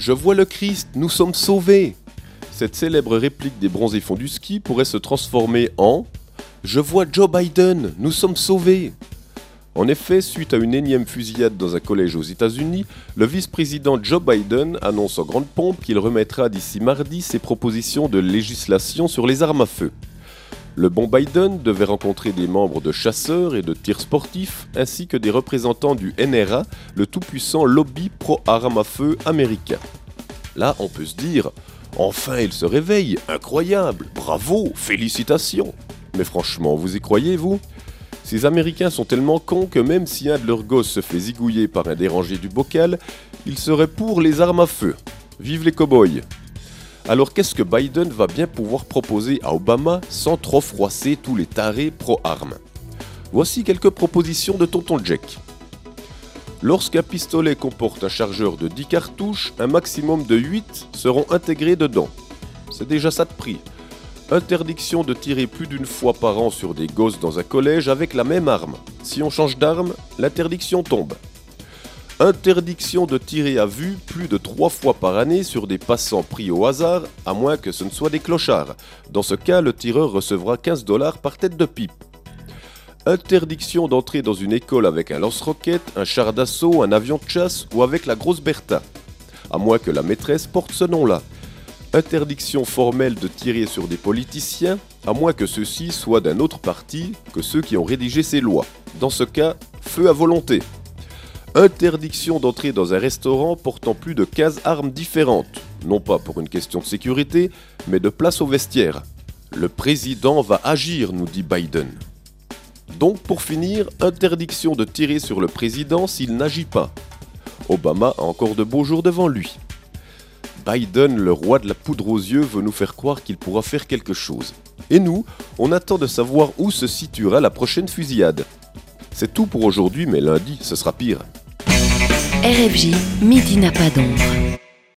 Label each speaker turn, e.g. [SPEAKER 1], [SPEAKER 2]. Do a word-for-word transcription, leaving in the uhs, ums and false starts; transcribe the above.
[SPEAKER 1] Je vois le Christ, nous sommes sauvés. Cette célèbre réplique des bronzés fonds du ski pourrait se transformer en « Je vois Joe Biden, nous sommes sauvés ». En effet, suite à une énième fusillade dans un collège aux États-Unis, le vice-président Joe Biden annonce en grande pompe qu'il remettra d'ici mardi ses propositions de législation sur les armes à feu. Le bon Biden devait rencontrer des membres de chasseurs et de tir sportifs, ainsi que des représentants du N R A, le tout-puissant lobby pro-armes à feu américain. Là, on peut se dire « Enfin, il se réveille, incroyable, bravo, félicitations !» Mais franchement, vous y croyez, vous ? Ces Américains sont tellement cons que même si un de leurs gosses se fait zigouiller par un dérangé du bocal, ils seraient pour les armes à feu. Vive les cow-boys ! Alors qu'est-ce que Biden va bien pouvoir proposer à Obama sans trop froisser tous les tarés pro-armes ? Voici quelques propositions de tonton Jack. Lorsqu'un pistolet comporte un chargeur de dix cartouches, un maximum de huit seront intégrés dedans. C'est déjà ça de prix. Interdiction de tirer plus d'une fois par an sur des gosses dans un collège avec la même arme. Si on change d'arme, l'interdiction tombe. Interdiction de tirer à vue plus de trois fois par année sur des passants pris au hasard, à moins que ce ne soient des clochards. Dans ce cas, le tireur recevra quinze dollars par tête de pipe. Interdiction d'entrer dans une école avec un lance-roquettes, un char d'assaut, un avion de chasse ou avec la grosse Bertha, à moins que la maîtresse porte ce nom-là. Interdiction formelle de tirer sur des politiciens, à moins que ceux-ci soient d'un autre parti que ceux qui ont rédigé ces lois. Dans ce cas, feu à volonté. Interdiction d'entrer dans un restaurant portant plus de quinze armes différentes, non pas pour une question de sécurité, mais de place au vestiaire. Le président va agir, nous dit Biden. Donc pour finir, interdiction de tirer sur le président s'il n'agit pas. Obama a encore de beaux jours devant lui. Biden, le roi de la poudre aux yeux, veut nous faire croire qu'il pourra faire quelque chose. Et nous, on attend de savoir où se situera la prochaine fusillade. C'est tout pour aujourd'hui, mais lundi, ce sera pire.
[SPEAKER 2] R F J, midi n'a pas d'ombre.